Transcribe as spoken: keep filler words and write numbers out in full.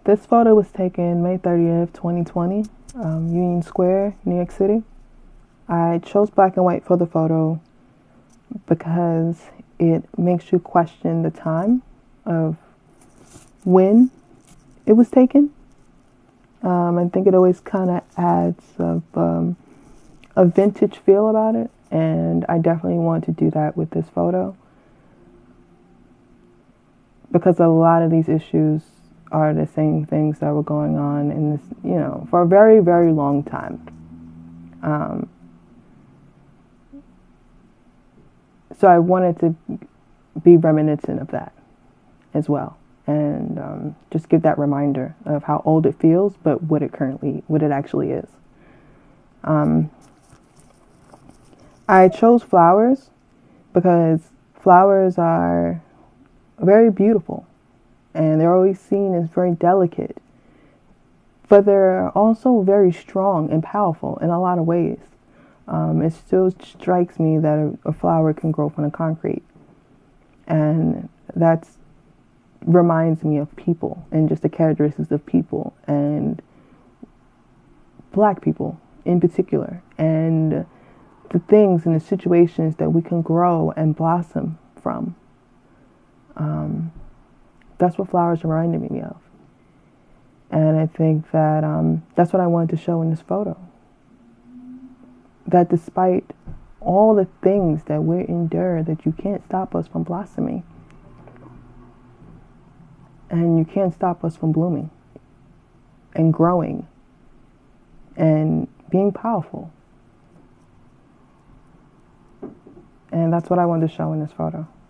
This photo was taken May thirtieth, twenty twenty, um, Union Square, New York City. I chose black and white for the photo because it makes you question the time of when it was taken. Um, I think it always kind of adds of, um, a vintage feel about it, and I definitely want to do that with this photo because a lot of these issues are the same things that were going on in this, you know, for a very, very long time. Um, so I wanted to be reminiscent of that as well, and um, just give that reminder of how old it feels, but what it currently, what it actually is. Um, I chose flowers because flowers are very beautiful and they're always seen as very delicate, but they're also very strong and powerful in a lot of ways. Um, it still strikes me that a, a flower can grow from the concrete, and that reminds me of people and just the characteristics of people, and black people in particular, and the things and the situations that we can grow and blossom from. Um, that's what flowers reminded me of. And I think that um, that's what I wanted to show in this photo. That despite all the things that we endure, that you can't stop us from blossoming. And you can't stop us from blooming and growing and being powerful. And that's what I wanted to show in this photo.